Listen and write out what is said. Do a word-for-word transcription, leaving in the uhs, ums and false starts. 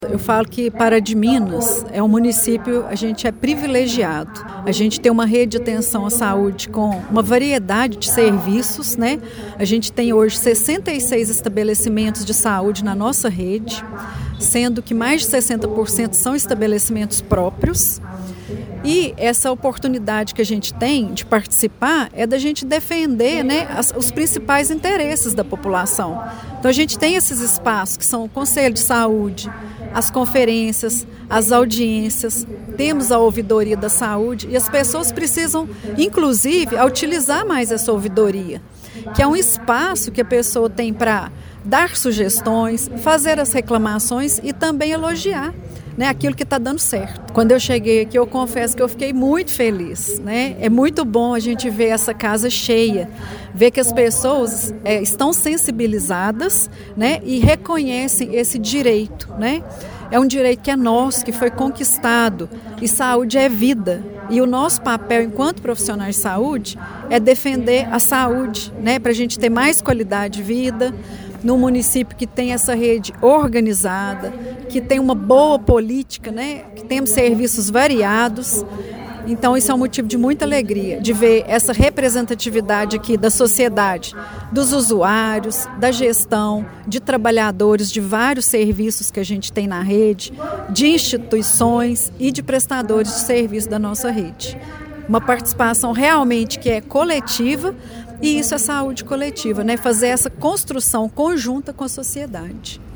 Eu falo que Pará de Minas é um município, a gente é privilegiado. A gente tem uma rede de atenção à saúde com uma variedade de serviços, né? A gente tem hoje sessenta e seis estabelecimentos de saúde na nossa rede, sendo que mais de sessenta por cento são estabelecimentos próprios. E essa oportunidade que a gente tem de participar é da gente defender, né, as, os principais interesses da população. Então a gente tem esses espaços que são o Conselho de Saúde, as conferências, as audiências, temos a ouvidoria da saúde e as pessoas precisam, inclusive, a utilizar mais essa ouvidoria, que é um espaço que a pessoa tem para dar sugestões, fazer as reclamações e também elogiar, né, aquilo que está dando certo. Quando eu cheguei aqui, eu confesso que eu fiquei muito feliz, né? É muito bom a gente ver essa casa cheia, ver que as pessoas é, estão sensibilizadas, né, e reconhecem esse direito, né? É um direito que é nosso, que foi conquistado, e saúde é vida. E o nosso papel enquanto profissionais de saúde é defender a saúde, né, para a gente ter mais qualidade de vida, num município que tem essa rede organizada, que tem uma boa política, né, que temos serviços variados. Então isso é um motivo de muita alegria, de ver essa representatividade aqui da sociedade, dos usuários, da gestão, de trabalhadores de vários serviços que a gente tem na rede, de instituições e de prestadores de serviço da nossa rede. Uma participação realmente que é coletiva, e isso é saúde coletiva, né? Fazer essa construção conjunta com a sociedade.